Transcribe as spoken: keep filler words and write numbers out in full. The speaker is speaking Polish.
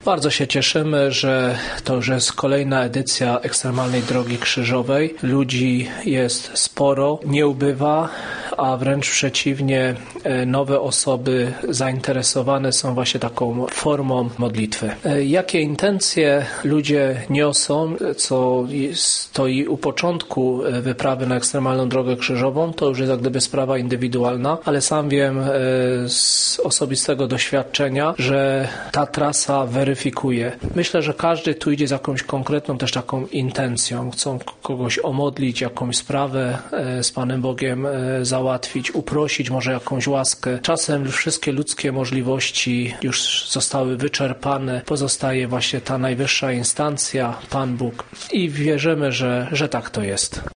Bardzo się cieszymy, że to już jest kolejna edycja Ekstremalnej Drogi Krzyżowej. Ludzi jest sporo, nie ubywa, a wręcz przeciwnie, nowe osoby zainteresowane są właśnie taką formą modlitwy. Jakie intencje ludzie niosą, co stoi u początku wyprawy na Ekstremalną Drogę Krzyżową, to już jest jak gdyby sprawa indywidualna, ale sam wiem z osobistego doświadczenia, że ta trasa weryfikuje. Myślę, że każdy tu idzie z jakąś konkretną też taką intencją. Chcą kogoś omodlić, jakąś sprawę z Panem Bogiem załatwić, uprosić może jakąś łaskę. Czasem już wszystkie ludzkie możliwości już zostały wyczerpane. Pozostaje właśnie ta najwyższa instancja, Pan Bóg. I wierzymy, że, że tak to jest.